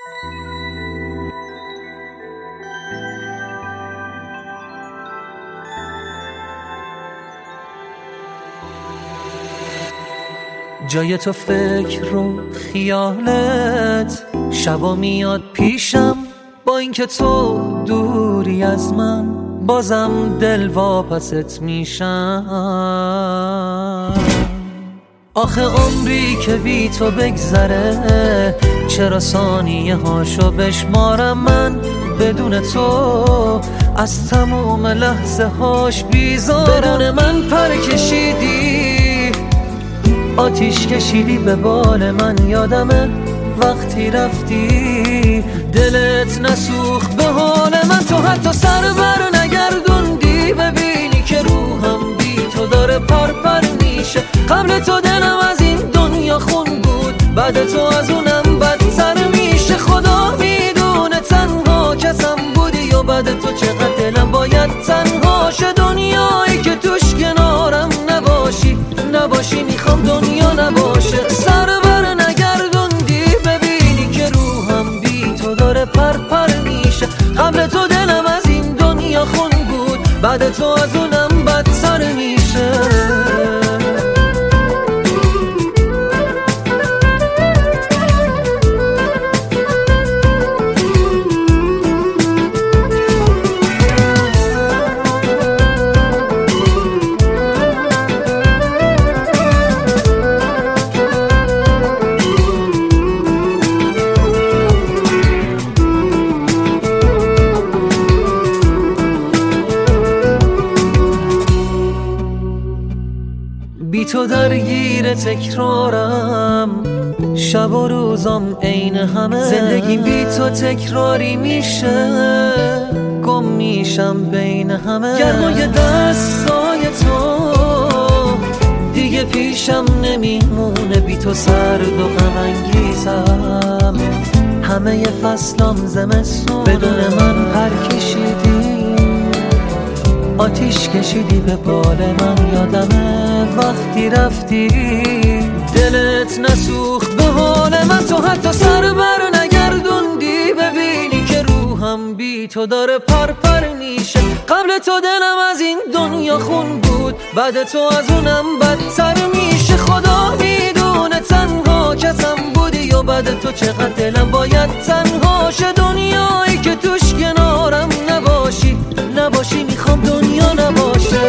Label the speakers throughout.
Speaker 1: جای تو فکر و خیالت شبا میاد پیشم، با اینکه تو دوری از من بازم دل واپست میشم. آخه عمری که بی تو بگذره چرا ثانیه هاشو بشمارم من بدون تو از تموم لحظه هاش بیزارم. بدون من پر کشیدی، آتیش کشیدی به بال من، یادمه وقتی رفتی دلت نسوخت به حال من. تو حتی سر بر نگردوندی ببینی که روحم بی تو داره پر میشه. قبل تو دلم از این دنیا خون بود، بعد تو از اونم بدتر میشه. خدا میدونه تنها کسم بودی و بعد تو چقدر دلم باید تنها شه. دنیایی که توش کنارم نباشی میخوام دنیا نباشه. سر بر نگردوندی ببینی که روحم بی تو داره پر میشه. قبل تو دلم از این دنیا خون بود، بعد تو از اونم بدتر میشه. بی تو درگیر تکرارم، شب و روزم عین همه. زندگی بی تو تکراری میشه، گم میشم بین همه. گرمای دستای تو دیگه پیشم نمیمونه، بی تو سرد و غم انگیزم. همه فصلام زمستونه، بدون من پر کشیدی، آتیش کشیدی به بال من. یادمه وقتی رفتی دلت نسوخت به حال من. تو حتی سر بر نگردوندی ببینی که روحم بی تو داره پر میشه. قبل تو دلم از این دنیا خون بود، بعد تو از اونم بدتر میشه. خدا میدونه تنها کسم بودی و بعد تو چقدر دلم باید تنها شه. دنیایی که توش کنارم نباشی میخوام دنیا نباشه.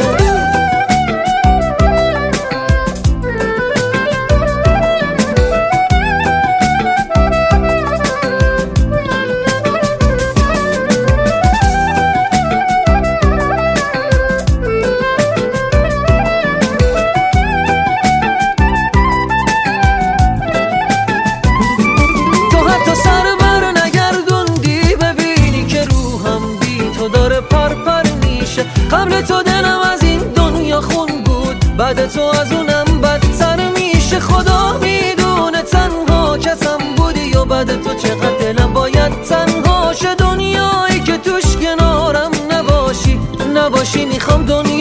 Speaker 1: قبل تو دلم از این دنیا خون بود، بعد تو از اونم بدتر میشه. خدا میدونه تنها کسم بودی و بعد تو چقدر دلم باید تنها شه. دنیایی که توش کنارم نباشی میخوام دنیا